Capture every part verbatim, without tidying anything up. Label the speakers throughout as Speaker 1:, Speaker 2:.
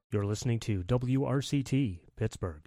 Speaker 1: You're listening to W R C T, Pittsburgh.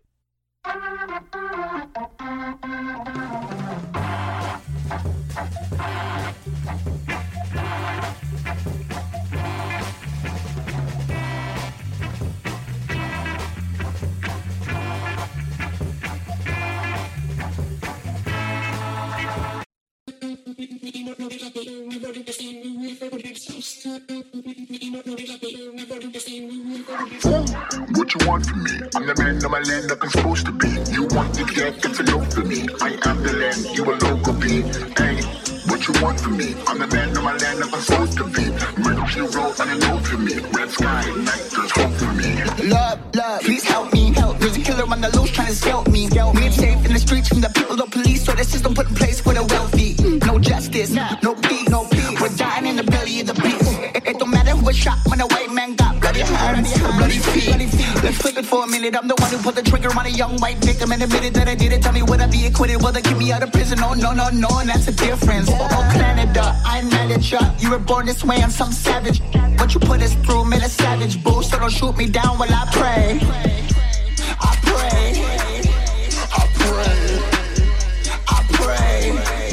Speaker 2: What you want from me? I'm the man of my land that I'm supposed to be. You want to get, get to know for me. I am the land, you a local be. Hey, what you want from me? I'm the man of my land that I'm supposed to be. Mercy road on a note for me. Red sky, night, there's hope for me.
Speaker 3: Love, love, please help me. Help. There's a killer on the loose trying to scalp me. Scalp me. We ain't safe in the streets from the people, the police, so the system put in place for the wealthy. No justice, no peace, no peace. We're dying in the belly of the beast. It, it don't matter who was shot when a white man got bloody hands, bloody feet. Let's flip it for a minute. I'm the one who put the trigger on a young white victim and admitted that I did it. Tell me would I be acquitted? Will they keep me out of prison? Oh no, no, no, and that's the difference. Oh, oh Canada, I'm manager. You were born this way, I'm some savage. What you put us through made a savage boo. So don't shoot me down while I pray. I pray. I pray. I pray.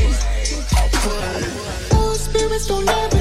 Speaker 3: I pray. Those spirits don't ever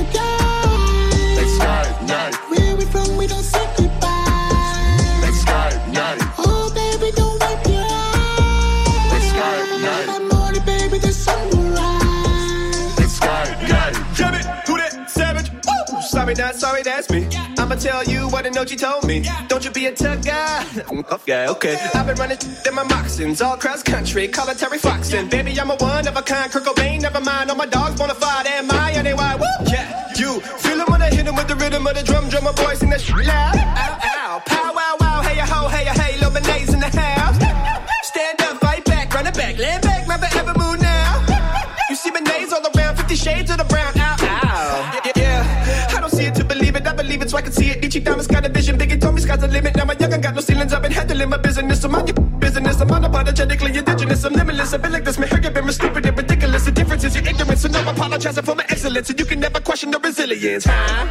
Speaker 3: die.
Speaker 2: Let's die, night.
Speaker 3: Where we from, we don't say goodbye.
Speaker 2: Let's die, night.
Speaker 3: Oh, baby, don't wipe your eyes.
Speaker 2: Let's die, night.
Speaker 3: I'm morning, baby, the sun will rise.
Speaker 2: Let's die, night.
Speaker 4: Jump it, who that savage? Woo! Sorry, not sorry, that's me. I'ma tell you what I know she told me. Don't you be a tugger. Okay, okay. I've been running in my moccasins all cross country, call it Terry Foxin. Baby, I'm a one of a kind, Kurt Cobain, never mind. All my dogs bona fide, and my and they why? Woo! Yeah, you feel them when I hit them with the rhythm of the drum, drummer boys in that shit loud. Ow, ow, pow, wow, wow, hey, ya, ho, hey, ya, hey, little Benays in the house. Stand up, fight back, run it back, land back, never ever move now. You see Benays all around, fifty shades of the brown, ow, ow. Yeah, yeah, I don't see it to believe it, I believe it so I can see it. Ichi Diamond's got a vision, Biggie told me sky's the limit. Now my young got no ceilings, I've been handling my business. I'm on your business, I'm unapologetically indigenous, I'm limitless. I've been like this, man, her been stupid and ridiculous. The difference is your ignorance, so no apologizing for my excellence. And you can never question the resilience, huh?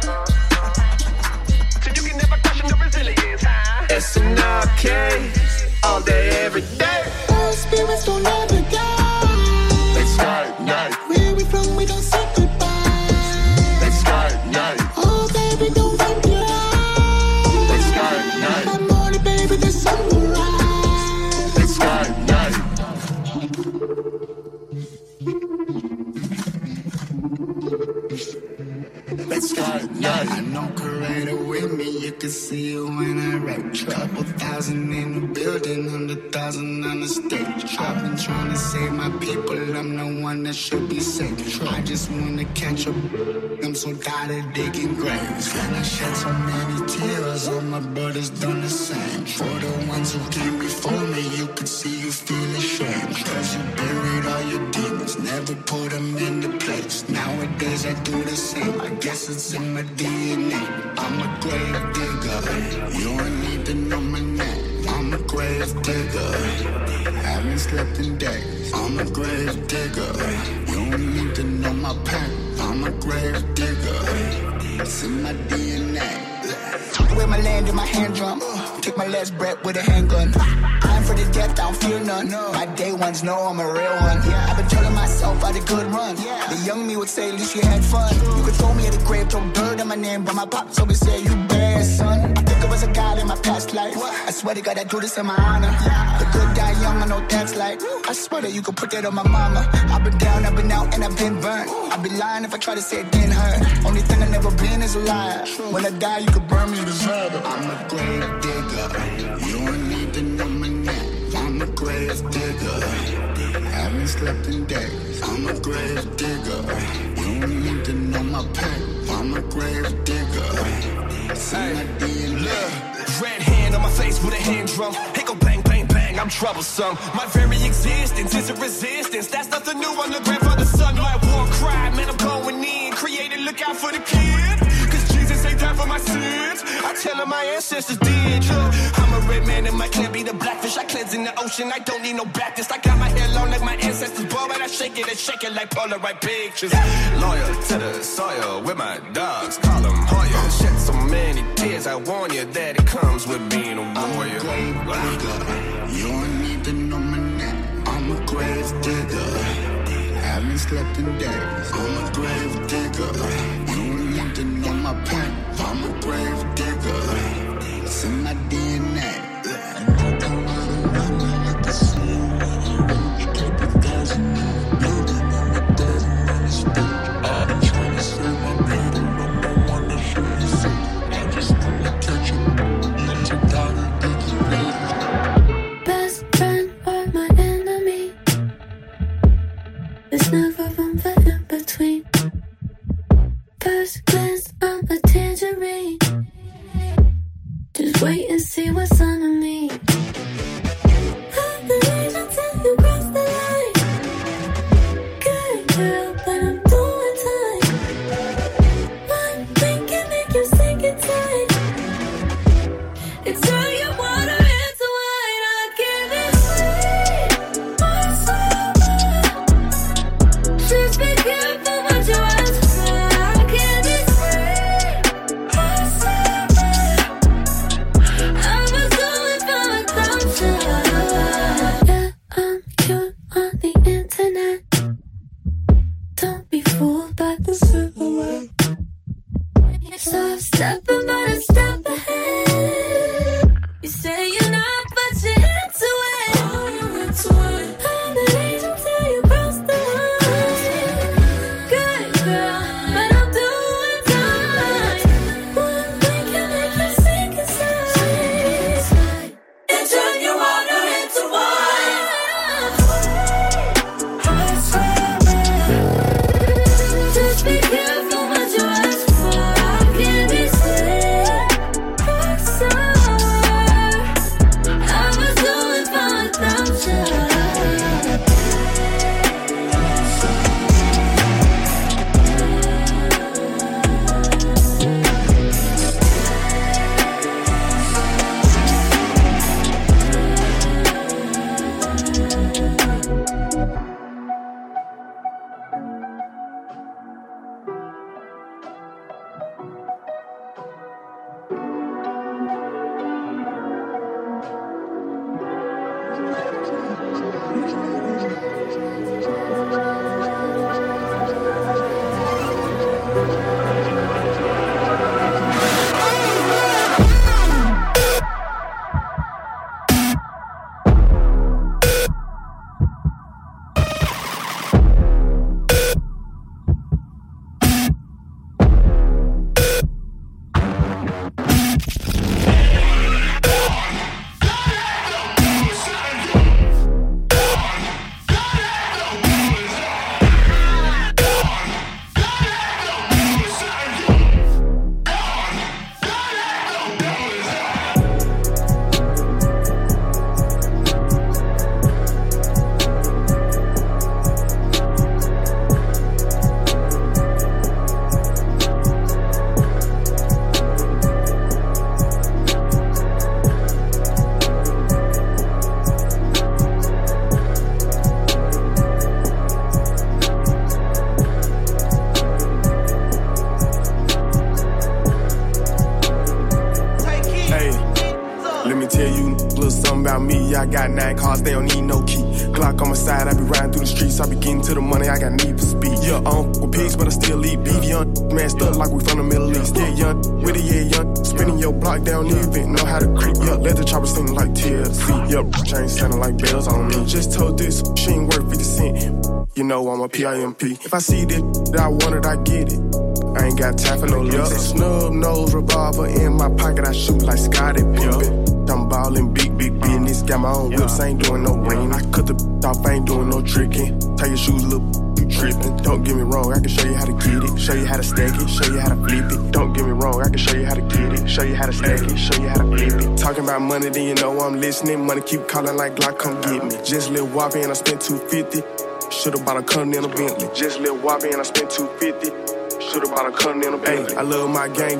Speaker 4: So you can never question the resilience, huh? S N R K, all day, every day.
Speaker 3: All spirits don't ever die.
Speaker 2: Let's die, night.
Speaker 3: Where we from, we don't say goodbye.
Speaker 2: Let's die, night.
Speaker 3: Oh, baby, don't wipe your eyes.
Speaker 2: Let's die, night.
Speaker 3: I'm morning, baby, the sun will rise.
Speaker 2: Let's die, night. Let's die, night.
Speaker 5: I know Coretta with me, you can see it when I rap. Couple thousand in the building, hundred thousand on the stage. I've been trying to save my people, I'm the one that should be safe. I just wanna catch up, I'm so tired of digging graves. And I shed so many tears, all my brothers done the same. For the ones who came before me, you could see you feel ashamed. Cause you buried all your demons, never put them into place. Nowadays I do the same, I guess it's in my D N A. I'm a grave digger, you don't need to know my name. I'm a grave digger, haven't slept in days. I'm a grave digger, you don't need to know my pain. I'm a grave digger, it's in my D N A.
Speaker 3: Wear my land in my hand drum. Take my last breath with a handgun. I'm for the death, I don't fear none. My day ones know I'm a real one. I've been telling myself I had a good run. The young me would say, at least you had fun. You could throw me at the grave, throw dirt in my name, but my pops always said, you bad, son. I think I was a god in my past life. I swear to God, I do this in my honor. The good die young, I know that's like. I swear that you could put that on my mama. I've been down, I've been out, and I've been burnt. I'd be lying if I try to say it didn't hurt. Only thing I never been is a liar. When I die, you could burn me to zero.
Speaker 5: I'm a grave digger, you don't need to know my name. I'm a grave digger, haven't slept in days. I'm a grave digger, you don't need to know my pain. I'm a grave digger, see my D N A.
Speaker 4: Red hand on my face with a hand drum. Hey, go bang, bang, bang, I'm troublesome. My very existence is a resistance. That's nothing new on the grandfather's son. My war cry, man, I'm going in. Created, look out for the kid. Cause Jesus ain't died for my sins. I tell him my ancestors did. I'm a red man and my clan be the blackfish. I cleanse in the ocean, I don't need no Baptist. I got my hair long like my ancestors, boy, but I shake it and shake it like Polaroid pictures. Loyal to the soil with my dogs, call them Hoya. Shed so many many tears. I warn you that it comes with being a warrior.
Speaker 5: I'm a grave digger. You don't need to know my name. I'm a grave digger. Haven't slept in days. I'm a grave digger. You don't need to know my pain. I'm a grave digger. It's in my D N A.
Speaker 6: Best friend or my enemy, there's never room for in between. First glance, I'm a tangerine. Just wait and see what's under me. I believe until you cross the line. Good girl, but I'm doing time. One thing can make you sink it tight. It's all you water into wine. I give it sweet or sour. Just be careful what you ask for. I give it sweet or sour. I was going for a thousand. Yeah, I'm cute on the internet. Don't be fooled by the silhouette. So I'm stepping but a step ahead. You say you're not, but you're into it. Oh, you're into it. I'm the angel till you cross the line. Good girl, but I'm doing time. One thing can make you sink inside and turn your water into wine. Just be careful what you ask for. I can't be sweet or sour. I was going for a thousand.
Speaker 7: I got nine cars, they don't need no key. Glock on my side, I be riding through the streets. I be getting to the money, I got need for speed. Yeah, I don't f with pigs, but I still eat beef. Young masked up like we from the Middle East. Yeah, young with it, yeah, young. Spinning your block down the event, know how to creep. Yeah, let the chopper sing like T L C. Yeah, chain sounding like bells on me. Just told this, she ain't worth fifty cent. You know I'm a P I M P. If I see this that I want it, I get it. I ain't got time for no love. Snub nose revolver in my pocket, I shoot like Scotty Pippen. I'm ballin' big, big business. Got my own whips, I ain't doing no ring. I cut the off, I ain't doing no tricking. Tie your shoes, little you trippin'. Don't get me wrong, I can show you how to get it. Show you how to stack it, show you how to flip it. Don't get me wrong, I can show you how to get it. Show you how to stack it, show you how to flip it. Talking about money, then you know I'm listening. Money keep calling like Glock, come get me. Just little whoppy and I spent two fifty. Should've bought a Continental Bentley. Just little whoppy and I spent two fifty. Should've bought a Continental Bentley. I love my gang and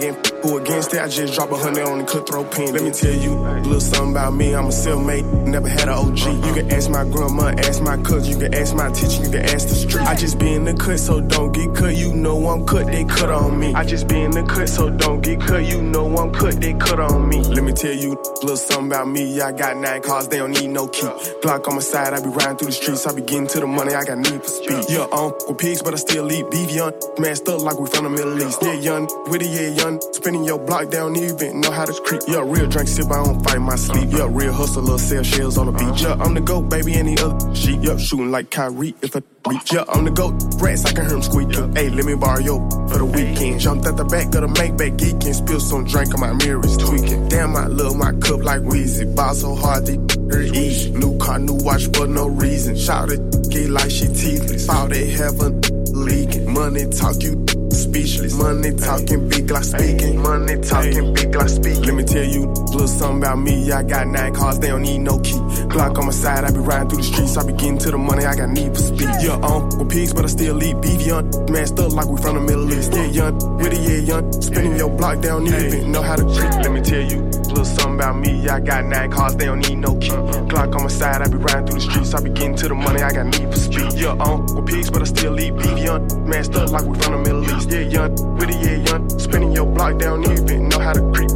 Speaker 7: Who against it? I just drop a hundred on the cutthroat pen. Let me tell you a little something about me. I'm a self-made, never had an O G. You can ask my grandma, ask my cousin, you can ask my teacher, you can ask the street. I just be in the cut, so don't get cut. You know I'm cut, they cut on me. I just be in the cut, so don't get cut. You know I'm cut, they cut on me. Let me tell you a little something about me. I got nine cars, they don't need no key. Glock on my side, I be riding through the streets. I be getting to the money, I got need for speed. Yeah, I don't f with pigs, but I still eat beef. Young, masked up like we from the Middle East. Yeah, young, with it, yeah, young. Spinning your block, they don't even know how to creep. Yeah, real drink sip, I don't fight my sleep. Yeah, real hustle, little sell shells on the beach. Yeah, I'm the GOAT, baby, any other shit. Yeah, shooting like Kyrie if I reach. Yeah, I'm the GOAT, rats, I can hear him squeaking. Hey, let me borrow your for the weekend. Jumped at the back of the Maybach geeking. Spill some drink on my mirrors tweaking. Damn, I love my cup like Weezy. Ball so hard, they her easy. New car, new watch for no reason. Shout it, get like she teethless. Fall they heaven leaking. Money talk, you speechless. Money talking big like speaking. Money talking big like speaking. Let me tell you a little something about me. I got nine cars, they don't need no key. Glock on my side, I be riding through the streets. I be getting to the money, I got need for speed. Yeah, I don't f with pigs, but I still eat beef. Young, masked up like we from the Middle East. Yeah, young, with it, yeah, young. Spinning your block, they don't even know how to treat. Let me tell you a little something about me. I got nine cars, they don't need no key. Glock on my side, I be riding through the streets. I be getting to the money, I got need for speed. Yeah, I don't f with pigs, but I still eat beef. Young, masked up like we from the Middle East. Yeah, young, with it, yeah, young. Spinning your block, they don't even know how to creep.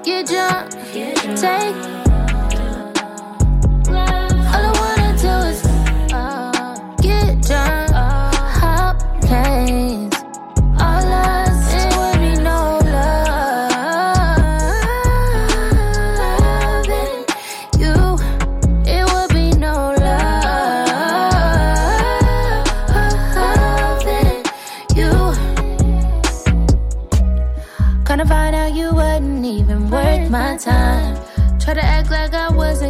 Speaker 6: Take all I wanna do is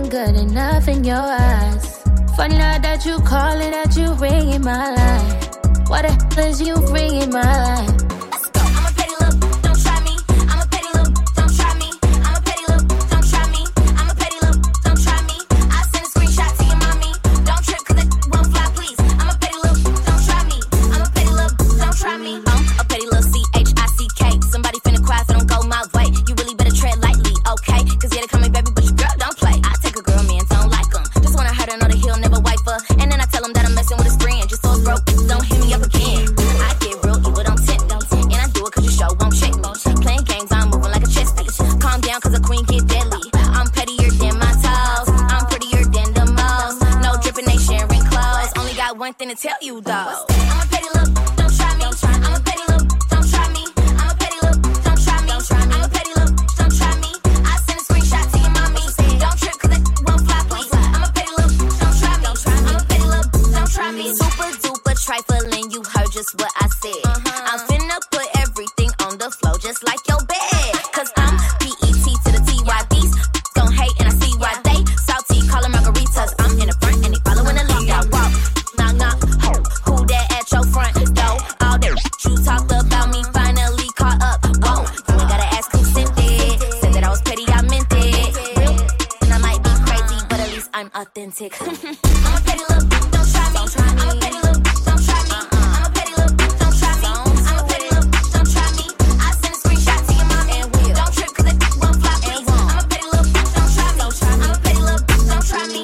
Speaker 6: wasn't good enough in your eyes. Funny now that you call it, that you ring in my line. What the hell is you ringing my line? Let's go. I'm a petty little, don't try me. I'm a petty little, don't try me. I'm a petty little, don't try me. I'm a petty little, don't try me. I send a screenshot to your mommy. Don't trip cause it won't fly, please. I'm a petty little, don't try me. I'm a petty little, don't try me. I'm a petty little C H I C K. Somebody finna cry so don't go my way. You really better tread lightly, okay? Cause yeah, they call me baby, but your girl don't play. I take a girl, man, don't like them. Just wanna hurt her, know that he'll never wipe her. And then I tell him that I'm messing with his friend. Just so it's broke, don't hit me up again. I get real evil, don't tempt, don't tempt. And I do it cause your show won't check me. Playing games, I'm moving like a chess piece. Calm down cause a queen get deadly. I'm pettier than my toes. I'm prettier than the most. No dripping, they sharing clothes. Only got one thing to tell you though. I'm a petty little, don't try me. I'm a petty little, don't try me. I'm a petty little, don't try me. I'm a petty little, don't try me. I send a screenshot to your mommy. Don't trip cause it won't fly, please. I'm a petty little, don't try me. I'm a petty little, don't try me. Super duper trifling, you heard just what I said. Uh-huh. I'm finna put everything on the floor just like your bed. Cause I'm P E T to the T Y. These gon' hate and I see why they salty, callin' margaritas. I'm in the front and they following the lead. I walk, knock, knock, ho, who that at your front door? All that you talked about me finally caught up. Whoa, you ain't gotta ask who sent it. Said that I was petty, I meant it. Real, and I might be crazy, but at least I'm authentic. I'm a petty little, don't try me. I'm a petty little, don't try me. I'm a petty little, don't try me. I'm a petty little, don't try me. I send a screenshot to your mom and will. Don't trip cause it won't fly, please. I'm a petty little, don't try me. I'm a petty little, don't try me.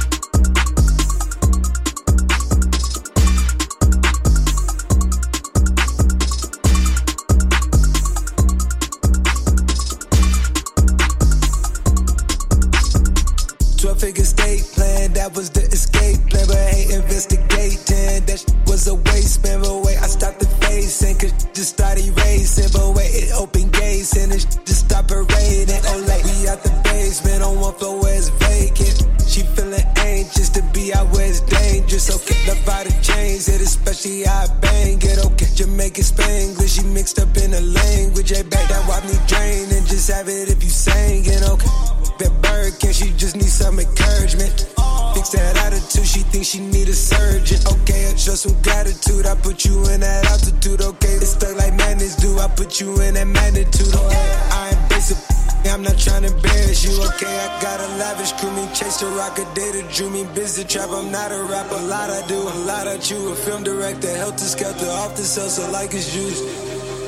Speaker 8: twelve-figure state plan, that was the escape plan, but hate investigating. That shit was a waste, man, but wait, I stopped the facing, cause just started racing, but wait, it opened gates, and it just stopped parading. Oh, like, we out the basement, on one floor where it's vacant. She feeling anxious to be out where it's dangerous, okay, love how to change it, especially how I bang it, okay, Jamaican Spanglish, she mixed up in the language, hey, back that wipe me drain, and just have it if you sang it, okay. That bird can she just need some encouragement. Fix that attitude, she thinks she need a surgeon. Okay, I show some gratitude, I put you in that altitude. Okay, it's stuck like madness do, I put you in that magnitude. Okay, I ain't basic, I'm not trying to embarrass you. Okay, I got a lavish crew, me chase the rock, a data drew me busy trap. I'm not a rapper, a lot I do, a lot I chew. A film director, helter skelter, off the cell, so like it's juice.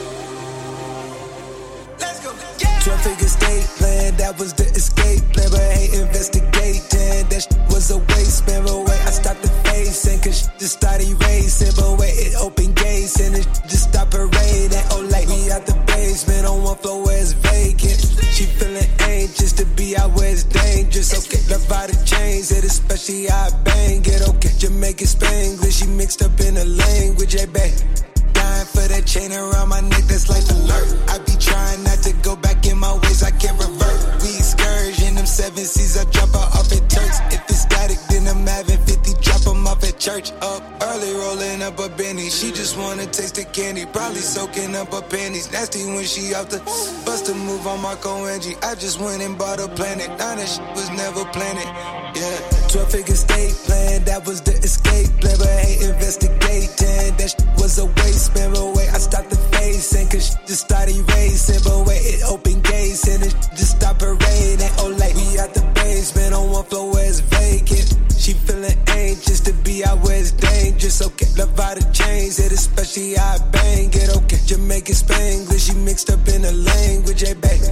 Speaker 8: twelve-figure state plan, that was the escape plan, but hate investigating. That shit was a waste, man, but wait, I stopped the facing, cause shit just started racing, but wait, it opened gates, and it just stopped parading. Oh, like, we out the basement, on one floor where it's vacant. She feeling anxious to be out where it's dangerous, okay, love how to change it, especially how I bang it, okay, Jamaican Spanglish, she mixed up in the language, hey, babe. Dying for that chain around my neck, that's life alert. I be trying not to go back in my ways, I can't revert. We excursion, them seven C's, I drop her off at Turks. If it's static, then I'm having fifty, drop them off at church. Up early, rolling up a Benny. She just wanna taste the candy, probably soaking up her panties. Nasty when she off the bust a move on Marco Angie. I just went and bought a planet, now that shit was never planned. Yeah, twelve-figure state plan, that was the escape plan, but hate investigating. That shit was a waste, man, but wait, I stopped the facing, cause shit just started racing, but wait, it opened gates, and it just stopped parading. Oh, like, we out the basement, on one floor where it's vacant. She feeling anxious to be out where it's dangerous, okay, love how to change it, especially how I bang it, okay, Jamaican Spanglish, she mixed up in the language, hey, babe.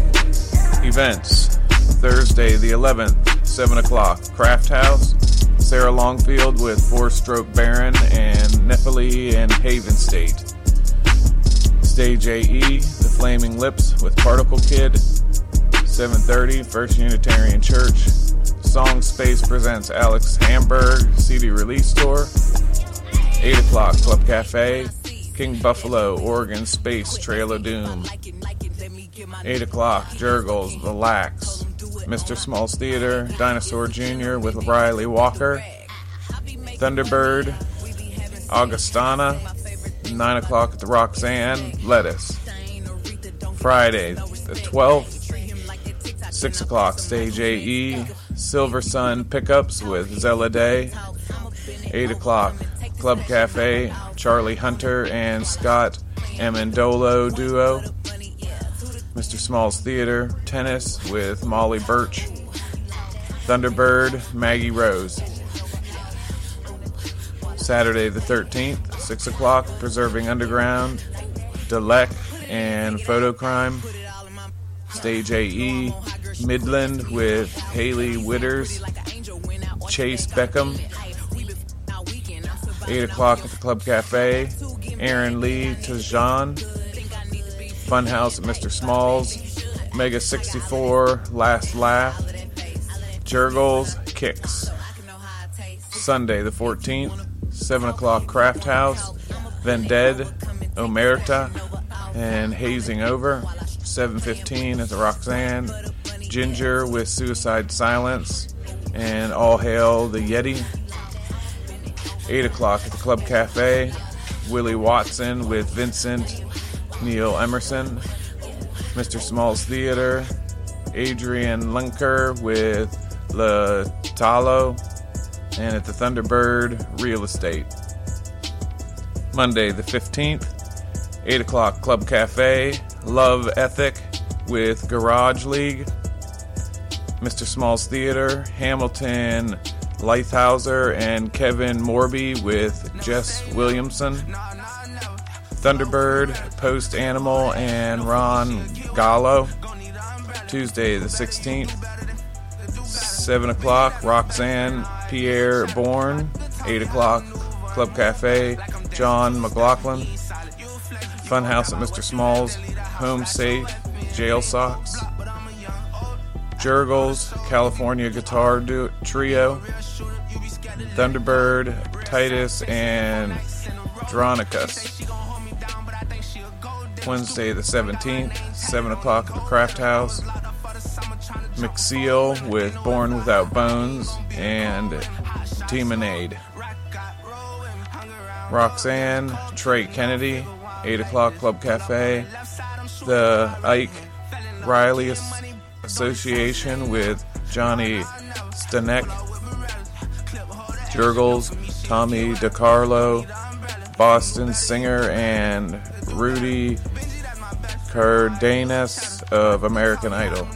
Speaker 9: Events, Thursday the eleventh, seven o'clock, Craft House, Sarah Longfield with Four Stroke Baron and Nephili and Haven State. Stage A E, The Flaming Lips with Particle Kid. seven thirty, First Unitarian Church. Song Space presents Alex Hamburg, C D Release Tour. eight o'clock, Club Cafe, King Buffalo, Oregon Space, Trail of Doom. eight o'clock, Jurgles, Relax. Mister Smalls Theater, Dinosaur Junior with Riley Walker. Thunderbird, Augustana. nine o'clock at the Roxanne, Lettuce. Friday, the twelfth, six o'clock, Stage A E, Silver Sun Pickups with Zella Day. eight o'clock, Club Cafe, Charlie Hunter and Scott Amandolo duo. Mister Small's Theater, Tennis with Molly Birch. Thunderbird, Maggie Rose. Saturday the thirteenth, six o'clock, Preserving Underground, Delec and Photocrime. Stage A E, Midland with Haley Witters, Chase Beckham. eight o'clock at the Club Cafe, Aaron Lee Tajan. Funhouse at Mister Smalls, Mega sixty-four, Last Laugh. Jurgles, Kicks. Sunday the fourteenth, seven o'clock, Craft House, Vended, Omerta, and Hazing Over. seven fifteen at the Roxanne, Ginger with Suicide Silence, and All Hail the Yeti. eight o'clock at the Club Cafe, Willie Watson with Vincent Neil Emerson. Mister Small's Theater, Adrian Lunker with Le Talo, and at the Thunderbird, Real Estate. Monday the fifteenth, eight o'clock, Club Cafe, Love Ethic with Garage League. Mister Small's Theater, Hamilton Leithauser and Kevin Morby with Jess Williamson. Thunderbird, Post Animal and Ron Gallo. Tuesday the sixteenth, seven o'clock, Roxanne Pierre Bourne. eight o'clock, Club Cafe, John McLaughlin. Funhouse at Mister Small's, Home Safe, Jail Socks. Jurgles, California Guitar du- Trio. Thunderbird, Titus, and Dronicus. Wednesday the seventeenth, seven o'clock at the Craft House. McSeal with Born Without Bones and Teamonade. Roxanne, Trey Kennedy, eight o'clock, Club Cafe. The Ike Riley Association with Johnny Stanek. Jurgles, Tommy DiCarlo, Boston Singer, and Rudy Cardenas of American Idol.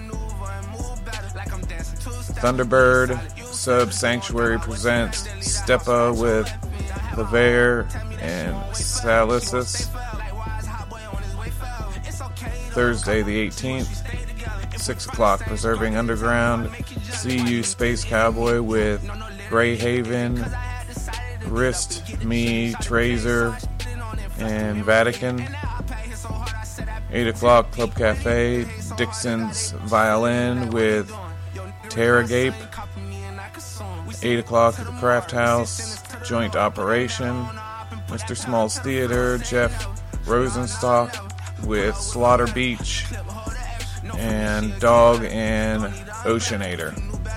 Speaker 9: Thunderbird, Sub Sanctuary presents Stepa with LeVere and Salisis. Thursday the eighteenth, six o'clock, Preserving Underground, See You Space Cowboy with Greyhaven, Wrist, Me, Trazer, and Vatican. eight o'clock, Club Cafe, Dixon's Violin with Terragape. eight o'clock at the Craft House, Joint Operation. Mister Small's Theater, Jeff Rosenstock with Slaughter Beach and Dog and Oceanator.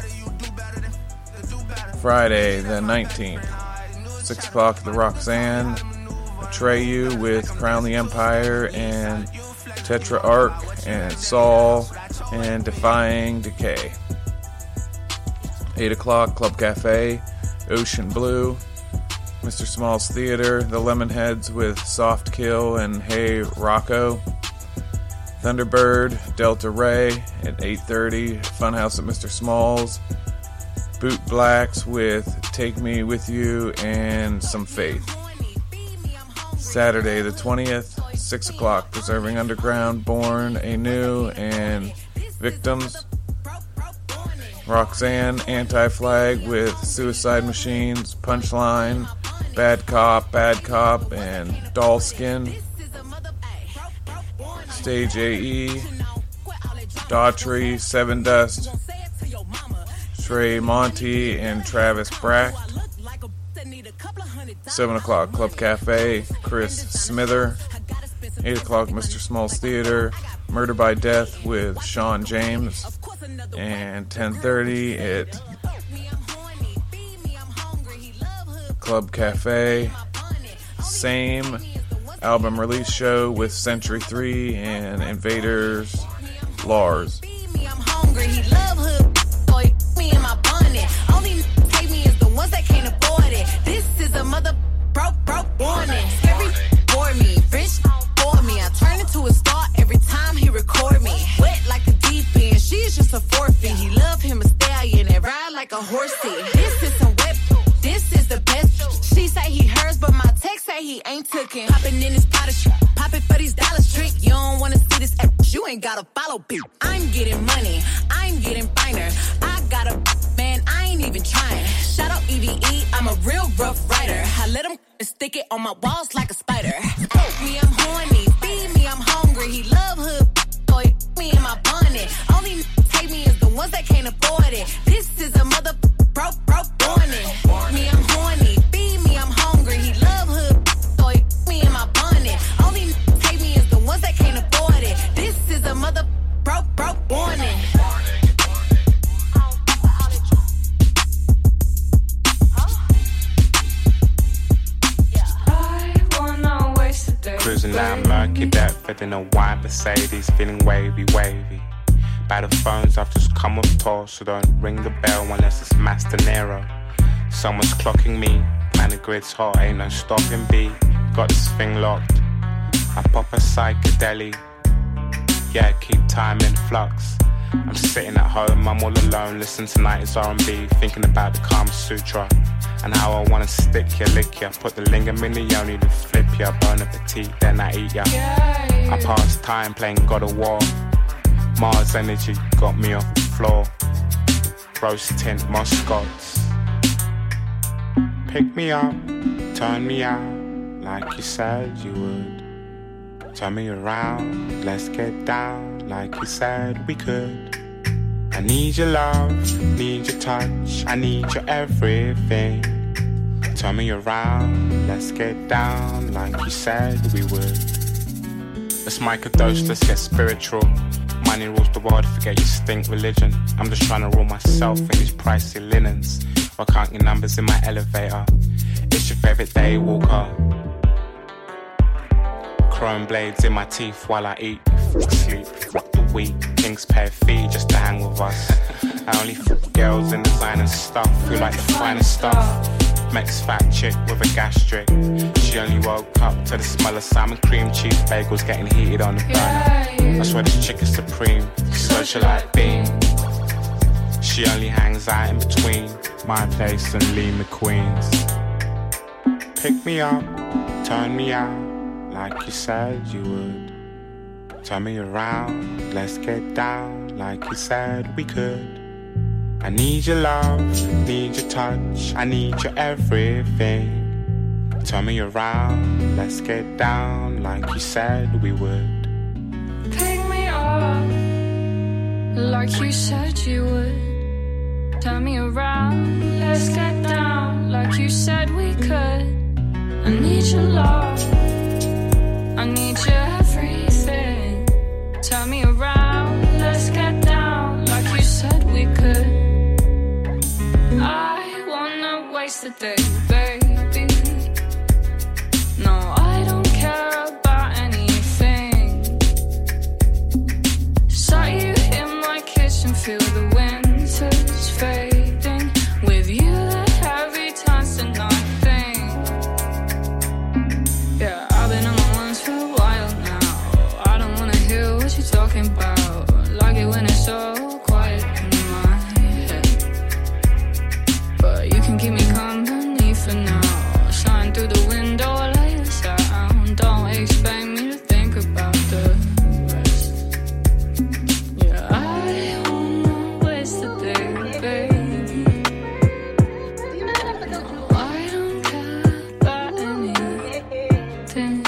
Speaker 9: Friday the nineteenth, six o'clock at the Roxanne, Atreyu with Crown the Empire and Tetrarch and Saul and Defying Decay. eight o'clock, Club Cafe, Ocean Blue. Mister Small's Theater, The Lemonheads with Soft Kill and Hey Rocco. Thunderbird, Delta Ray at eight thirty, Funhouse at Mister Small's. Boot Blacks with Take Me With You and Some Faith. Saturday the twentieth, six o'clock, Preserving Underground, Born Anew and Victims. Roxanne, Anti-Flag with Suicide Machines, Punchline, Bad Cop, Bad Cop, and Dollskin. Stage A E, Daughtry, Seven Dust, Trey Monty, and Travis Bracht. seven o'clock, Club Cafe, Chris Smither. eight o'clock, Mister Small's Theater, Murder by Death with Sean James. And ten thirty at Club Cafe, Same album release show with Century three and Invaders Lars.
Speaker 6: I'm hungry, he love hood boy, me and my
Speaker 10: aborted. This is a mother broke, broke warning. Scary bore me, rich for me. I turn into a star every time he record me. Wet like the deep end, she's just a forfeit. He love him a stallion and ride like a horsey. This is some wet, this is the best. She say he hers, but my text say he ain't tookin'. Poppin' in his pot of shit, pop it for these dollars trick. You don't wanna see this ass, you ain't gotta follow people. I'm getting money, I'm getting finer. I got a man, I ain't even trying. Shout out E V E, I'm a real rough rider. I let him stick it on my walls like a spider. Fuck me, I'm horny. Feed me, I'm hungry. He love hood, boy. Me in my bonnet. Only take me is the ones that can't afford it. This is a mother broke, broke warning. Me, I'm horny. Feed me, I'm hungry. He love hood, boy. Me in my bonnet. Only take me is the ones that can't afford it. This is a mother broke, broke warning.
Speaker 11: Cruising down murky Deptford in a white Mercedes, feeling wavy, wavy. By the phones, I've just come off tour, so don't ring the bell unless it's Master Nero. Someone's clocking me, man, the grid's hot, ain't no stopping B. Got this thing locked, I pop a psychedelic. Yeah, keep time in flux. I'm sitting at home, I'm all alone, listen to nineties R and B, thinking about the Kama Sutra. And how I wanna stick ya, lick ya, put the lingam in the yoni, then flip ya, burn a petite, then I eat ya. I pass time playing God of War. Mars energy got me off the floor. Rose tint Moscots. Pick me up, turn me out, like you said you would. Turn me around, let's get down, like you said we could. I need your love, need your touch, I need your everything. Turn me around, let's get down, like you said we would. Let's microdose, let's get spiritual. Money rules the world, forget your stink religion. I'm just trying to rule myself in these pricey linens. Or count your numbers in my elevator. It's your favorite day walker. Chrome blades in my teeth while I eat. Sleep, fuck the week. Kings pay a fee just to hang with us. I only fuck girls in design and stuff who like the finest stuff. Mex fat chick with a gastric. She only woke up to the smell of salmon cream cheese bagels getting heated on the burner. I swear this chick is supreme. Socialite beam. She only hangs out in between my place and Lee McQueen's. Pick me up, turn me out, like you said you would. Turn me around, let's get down, like you said we could. I need your love, need your touch, I need your everything. Turn me around, let's get down, like you said we would.
Speaker 6: Pick me up, like you said you would. Turn me around, let's get down, like you said we could. I need your love, I need your everything. Turn me around, let's get down, like you said we could. I wanna waste the day, baby. No, I don't care about anything. Saw you in my kitchen, feel the winter's fading. With you, the heavy turns to nothing. Yeah, I've been on my ones for a while now. I don't wanna hear what you're talking about. Like it when it's so quiet in my head. But you can keep me company for now. Shine through the window, light the sound. Don't expect me to think about the rest. Yeah, I wanna waste the day, baby. No, I don't care about anything.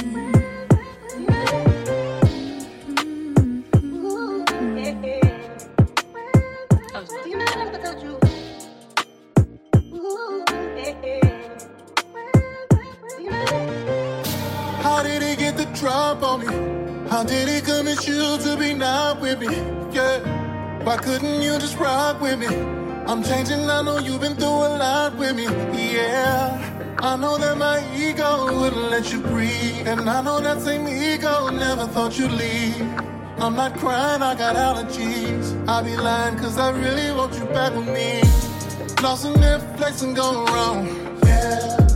Speaker 12: How did he get the drop on me? How did he convince you to be not with me? Yeah, why couldn't you just rock with me? I'm changing, I know you've been through a lot with me. Yeah, I know that my ego wouldn't let you breathe. And I know that same ego never thought you'd leave. I'm not crying, I got allergies. I be lying cause I really want you back with me. Lost in Netflix and going wrong. Yeah,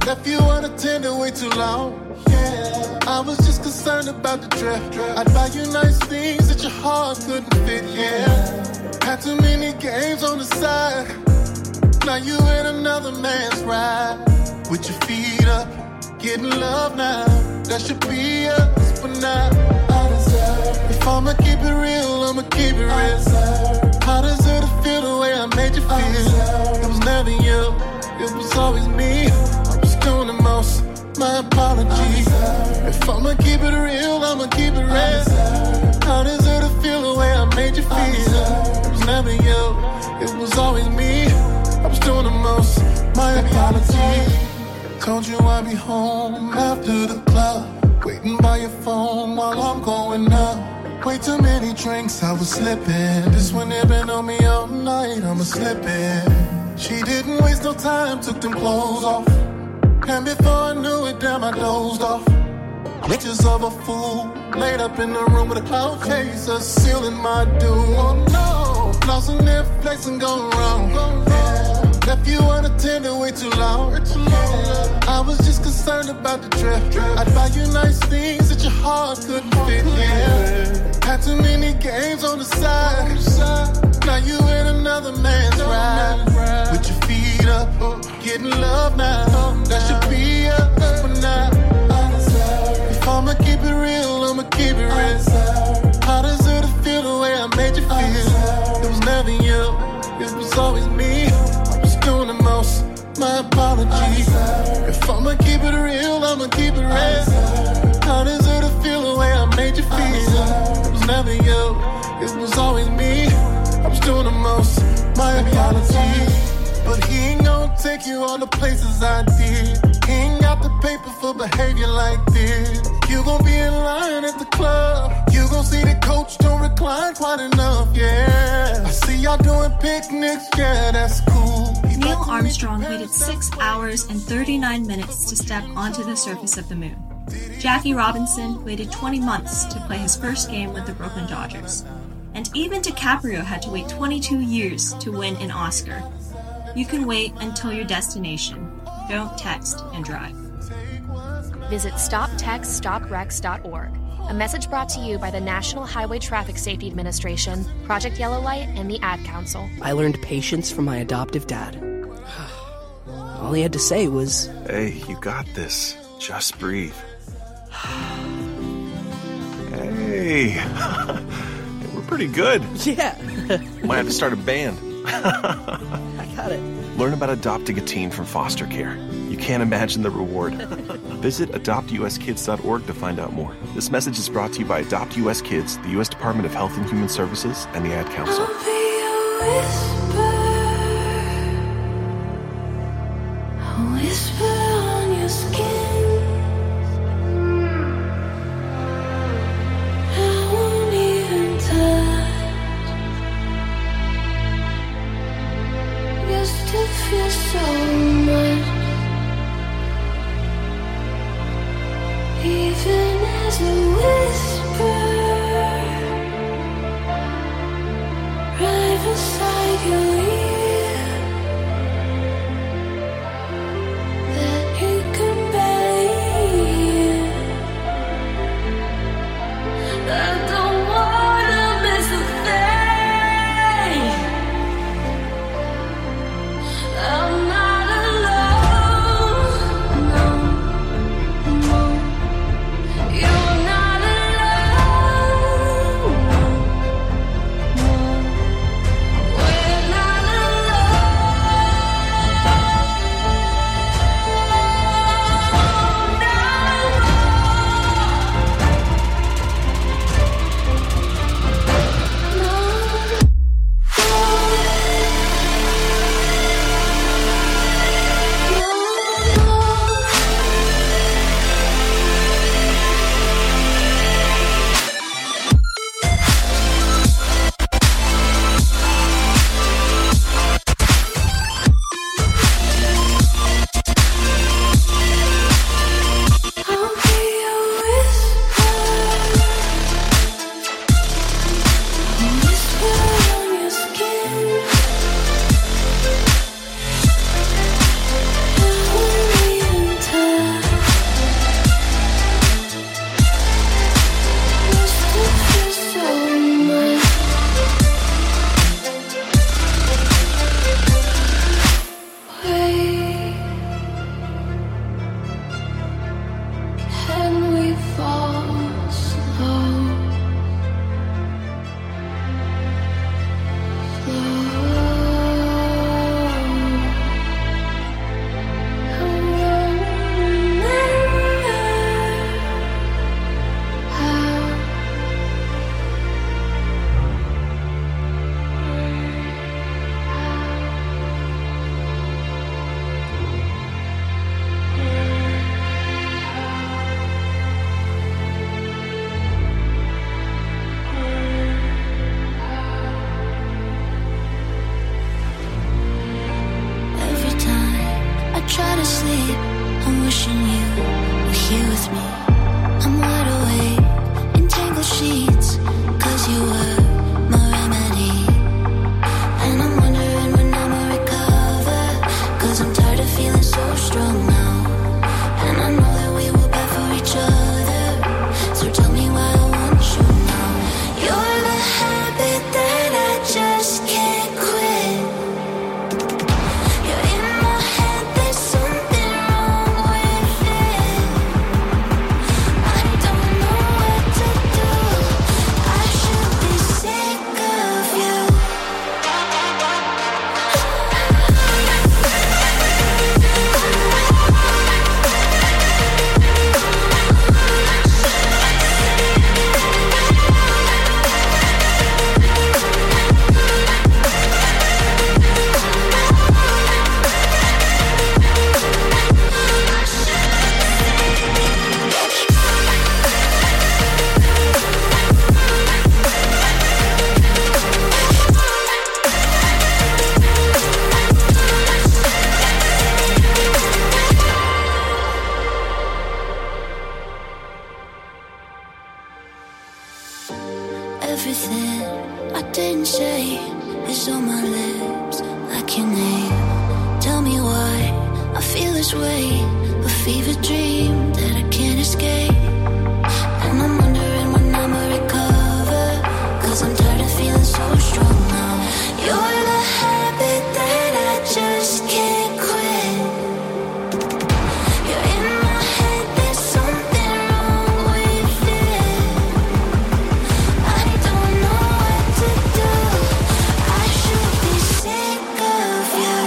Speaker 12: Left you unattended way too long. Yeah, I was just concerned about the draft. I'd buy you nice things that your heart couldn't fit. Yeah, had too many games on the side. Now you in another man's ride. With your feet up, getting love now. That should be us, but not. I deserve. If I'ma keep it real, I'ma keep it real. How does it feel the way I made you feel? It was never you, it was always me. I was doing the most, my apologies. If I'ma keep it real, I'ma keep it real. How does it feel the way I made you feel? It was never you, it was always me. I was doing the most, my apologies. Told you I'd be home after the club, waiting by your phone while I'm going up. Way too many drinks, I was slipping. This one had been on me all night, I'ma slip it. She didn't waste no time, took them clothes off. And before I knew it, damn, I dozed off. Pictures of a fool, laid up in the room with a cloud chaser, sealing my doom. Oh no, lost in Netflix and gone wrong. Yeah. Left you unattended way too long. Yeah. I was just concerned about the draft. I'd buy you nice things that your heart couldn't fit. Yeah, had too many games on the side. Now you in another man's ride. With your feet up, getting love now. That should be us, but not. If I'ma keep it real, I'ma keep it real. How does it feel the way I made you feel? It was never you, it was always me. I was doing the most, my apologies. If I'ma keep it real, I'ma keep it real. How does it feel the way I made you feel? It was never you, it was always me. I was doing the most, my apologies. But he ain't gonna take you all the places I did. He ain't got the paper for behavior like this. You gon' be in line at the club. You gon' see the coach don't recline quite enough, yeah. I see y'all doing picnics, yeah, that's cool.
Speaker 13: Neil Armstrong waited six hours and thirty-nine minutes to step onto the surface of the moon. Jackie Robinson waited twenty months to play his first game with the Brooklyn Dodgers. And even DiCaprio had to wait twenty-two years to win an Oscar. You can wait until your destination. Don't text and drive.
Speaker 14: Visit stop text stop wrecks dot org. A message brought to you by the National Highway Traffic Safety Administration, Project Yellow Light, and the Ad Council.
Speaker 15: I learned patience from my adoptive dad. All he had to say was,
Speaker 16: "Hey, you got this. Just breathe." Hey, we're pretty good.
Speaker 15: Yeah.
Speaker 16: Might have to start a band.
Speaker 15: I got it.
Speaker 16: Learn about adopting a teen from foster care. You can't imagine the reward. Visit adopt u s kids dot org to find out more. This message is brought to you by Adopt U S Kids, the U S Department of Health and Human Services, and the Ad Council.
Speaker 6: I'll be a whisper, a whisper on your skin. I won't even touch, just to feel so much. Even as a whisper, right beside your ear, that you can barely hear. I don't wanna miss a thing. I'm not alone, no, no. You're not alone, no, no. We're not kiss me. I'm wide awake in tangled sheets, 'cause you were my remedy. And I'm wondering when I'ma recover, 'cause I'm tired of feeling so strong now. And I know that we were bad for each other, so tell me why I want you now. You're the habit that I just can't quit. You're in my head, there's something wrong with it. I don't know what to do. I should be sick of you. Everything I didn't say is on my lips, like your name. Tell me why I feel this way, a fever dream that I can't escape. And I'm wondering when I'ma recover, 'cause I'm tired of feeling so strong now. You're the habit that I just can't quit. You're in my head, there's something wrong with it. I don't know what to do. I should be sick of you.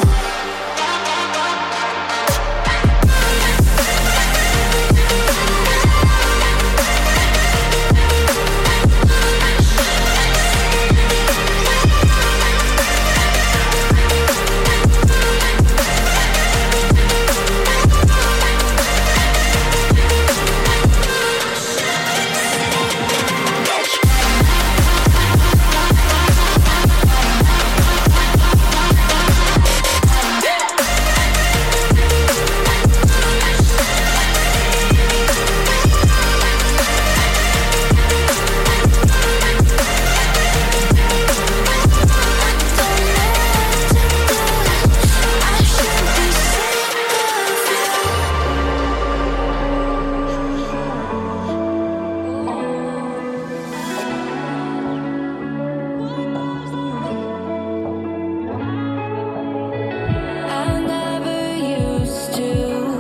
Speaker 6: I never used to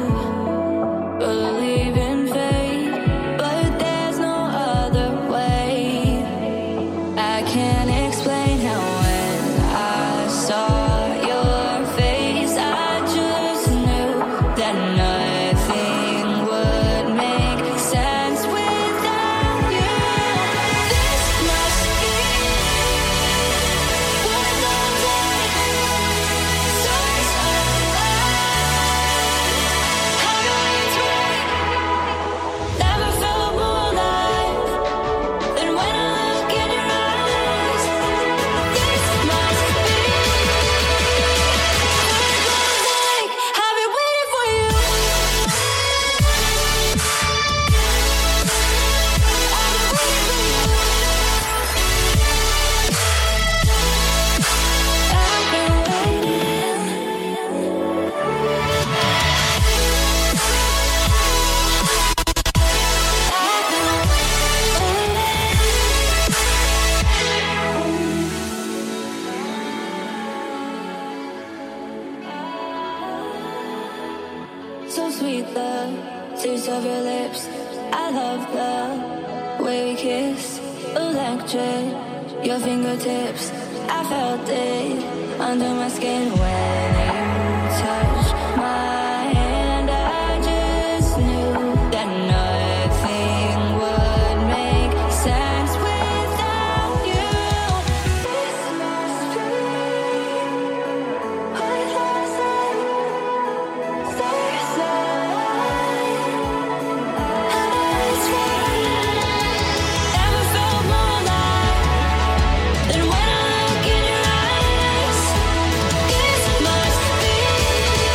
Speaker 6: believe in fate, but there's no other way. I can't explain how when I saw your face, I just knew that nothing would make sense without you. This must be one of those signs of never felt more alive than when I look in your eyes. This must be like I've been waiting for you. I've been waiting. So sweet, the taste of your lips. I love the way we kiss. Electric, your fingertips. I felt it under my skin when you touched my hand. I just knew that nothing would make sense without you. This must be what last night. Stay aside. Never felt more alive than when I look in your eyes. This must be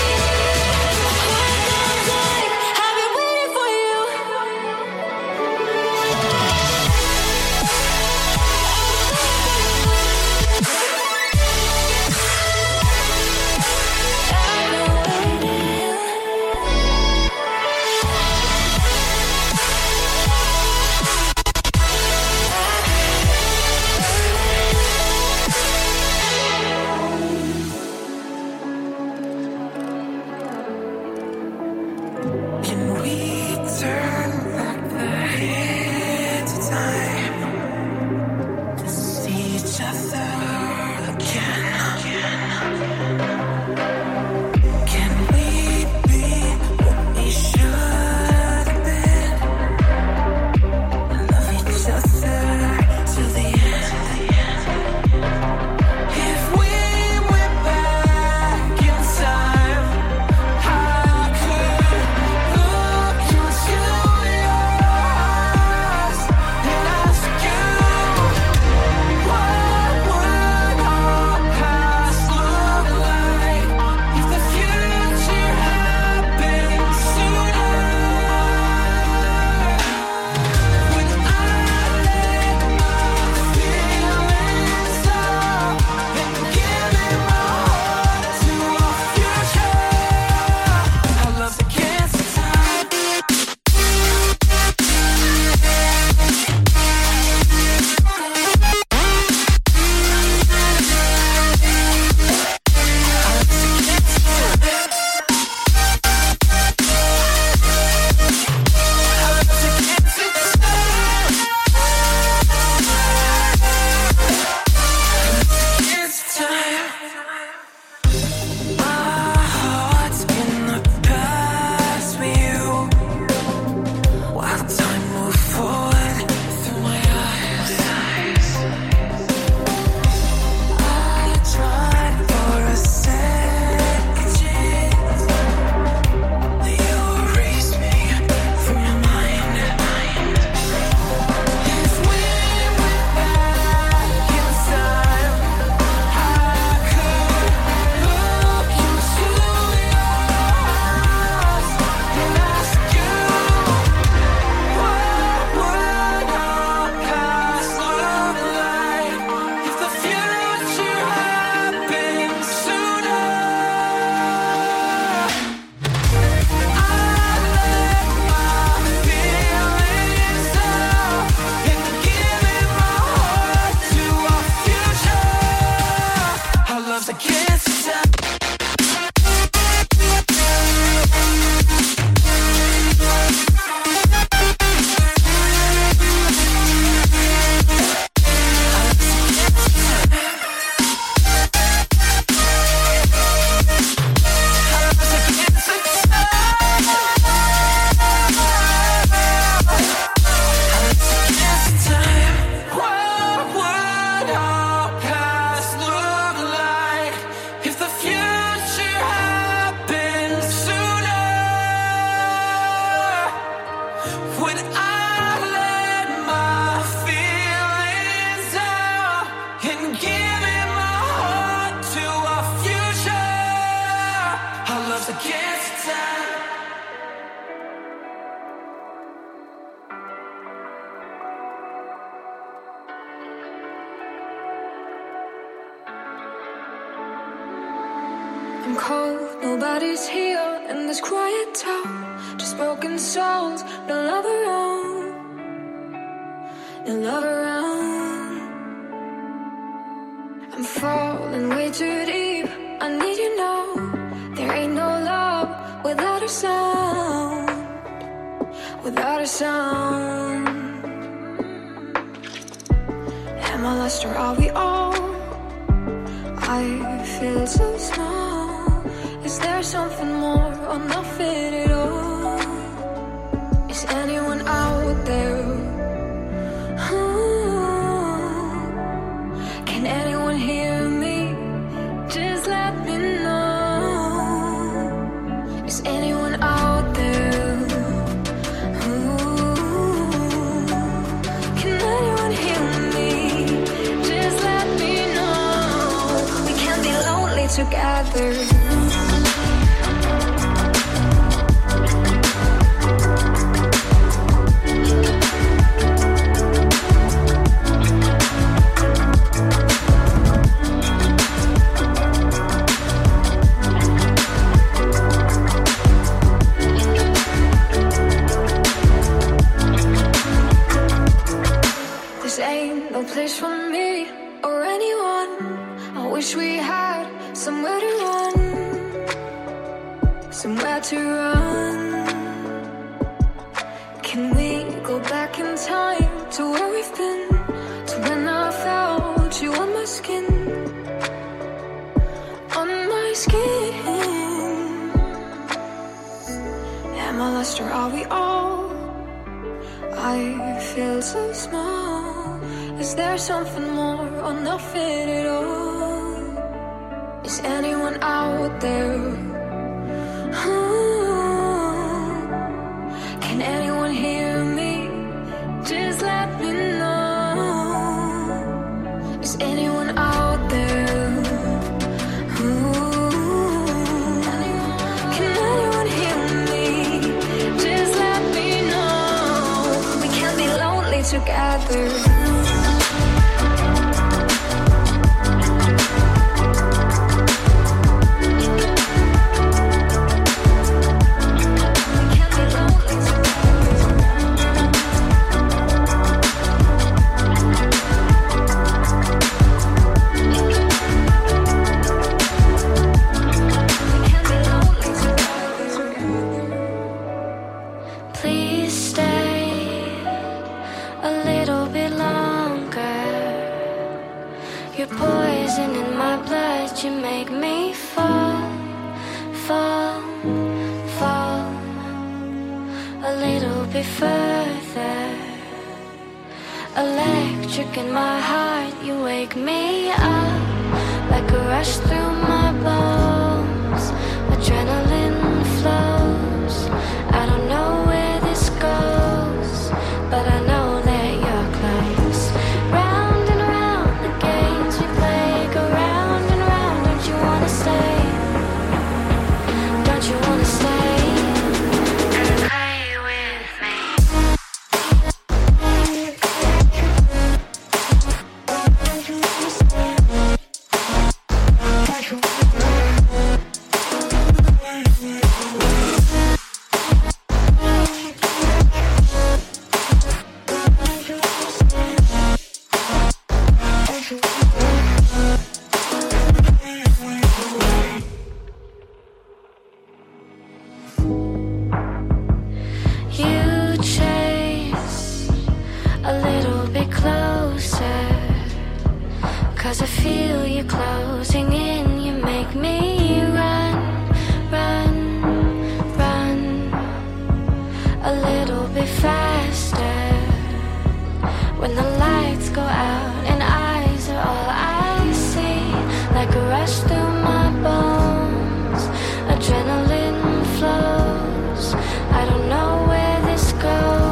Speaker 6: Would I let my feelings out and give it my heart to our future? Our love's against time.
Speaker 17: I'm cold, nobody's here in this quiet town. Just broken souls, no love around, no love around. I'm falling way too deep, I need you now. There ain't no love without a sound, without a sound. Am I lost or are we all? I feel so small. Is there something more or nothing at all? Is anyone out there? Oh, can anyone hear me? Just let me know. Is anyone out there? Oh, can anyone hear me? Just let me know. We can be lonely together. This ain't no place for me or anyone. I wish we had somewhere to run, somewhere to run. Can we go back in time to where we've been, to when I felt you on my skin, on my skin? Am I lost or are we all? I feel so small. Is there something more or nothing at all? Is anyone out there? Oh, can anyone hear me? Just let me know. Is anyone out there? Oh, can anyone hear me? Just let me know. We can be lonely together. Please stay a little bit longer. You're poison in my blood. You make me fall, fall, fall a little bit further. Electric in my heart. You wake me up like a rush through my bones. Adrenaline flows. I don't know where this goes, but I know that you're close. Round and round the games we play go round and round. Don't you wanna stay? Don't you wanna stay and play with me? You chase a little bit closer, 'cause I feel you closing in. You make me run, run, run a little bit faster. When the lights go out and eyes are all I see, like a rush through my bones. Adrenaline flows. I don't know where this goes.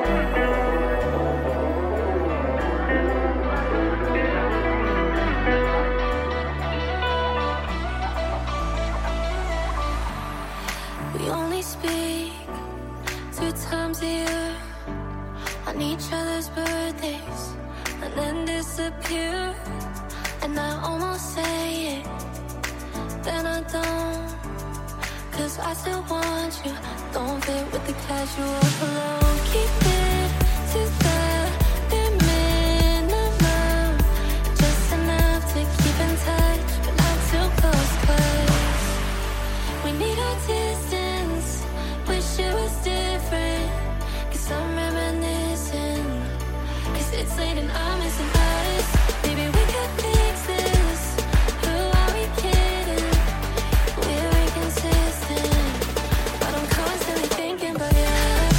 Speaker 17: We only speak two times a year on each other's birthdays and then disappear. And I almost say it, then I don't. Cause I still want you, don't fit with the casual hello. Keep it to the bare minimum, just enough to keep in touch, but not too close. Cause we need our distance, wish it was different. Cause I'm reminiscing, cause it's late and I'm missing us. Maybe we could fix this, who are we kidding? We're inconsistent, but I'm constantly thinking about you.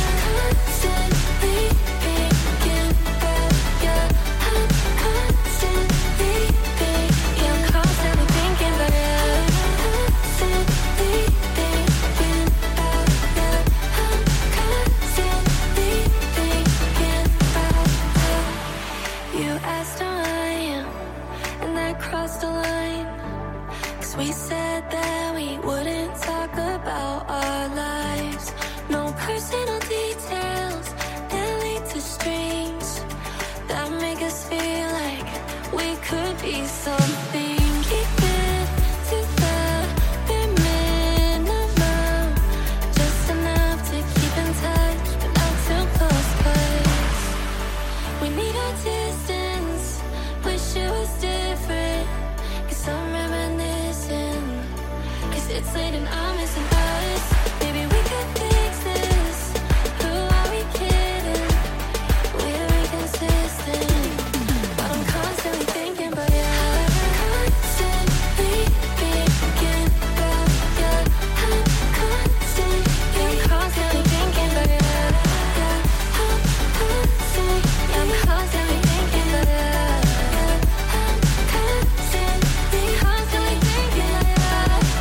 Speaker 17: Constantly thinking about you. I'm constantly thinking, yeah, I'm constantly thinking about you. Constantly thinking about you. I'm constantly thinking about you. You asked how I am, and that crossed the line. Cause we said that we wouldn't talk about our lives. No personal details that lead to strings that make us feel like we could be something. Keep it to the bare minimum, just enough to keep in touch, but not too close. Cause we need our distance, wish it was different. Cause I'm reminiscing, cause it's late and I'm missing us. Maybe we could fix this, who are we kidding? We're inconsistent, but I'm constantly thinking about you. Constantly thinking about you. I'm constantly, I'm constantly thinking about you. I'm constantly, I'm constantly thinking about you. I'm constantly, constantly thinking about you.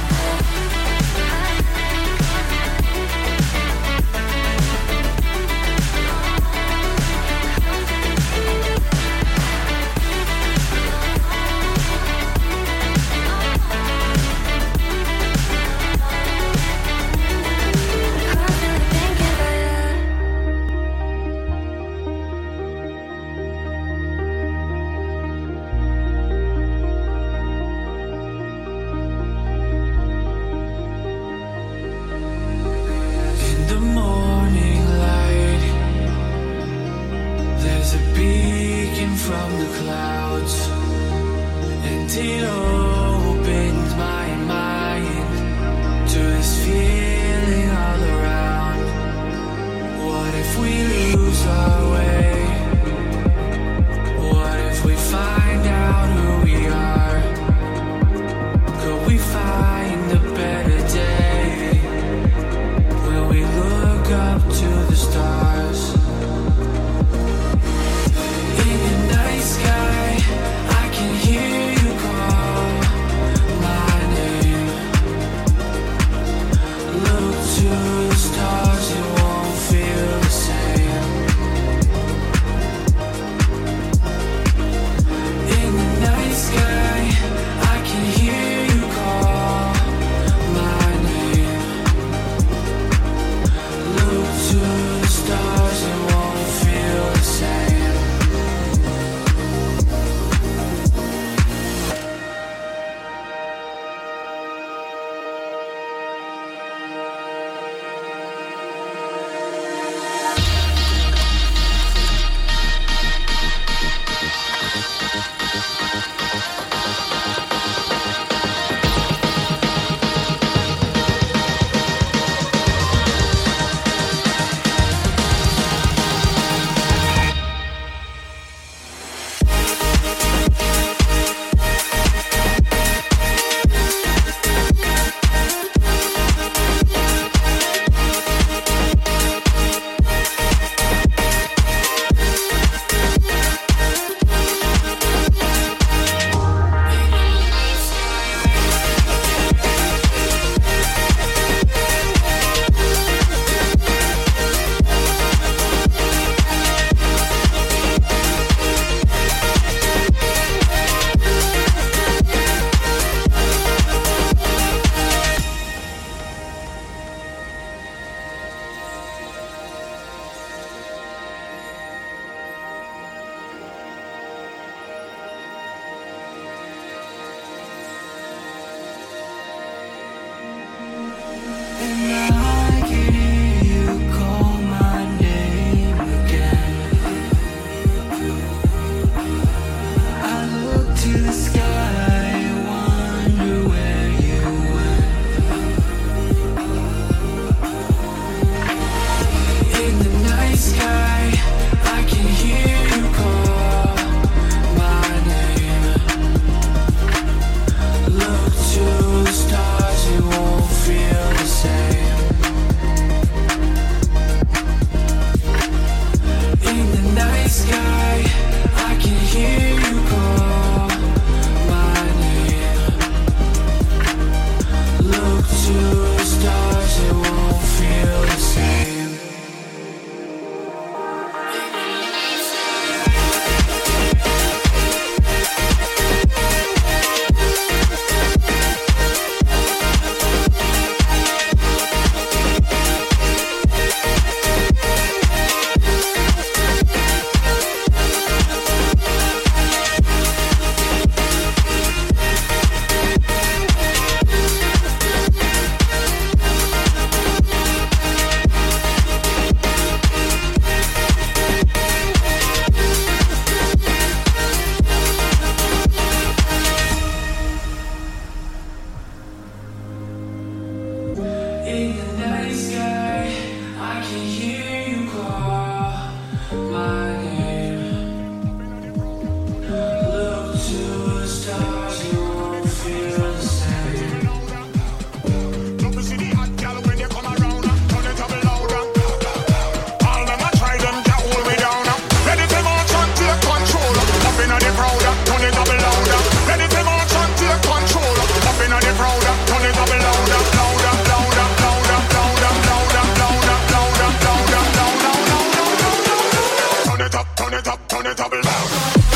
Speaker 18: In the morning light, there's a beacon from the clouds, and it opens my mind to this feeling all around. What if we lose our way? What if we find out who we are? Could we find a better day? Will we look up to the stars? In the night sky, I can hear you call my name.
Speaker 2: up, turn it up loud.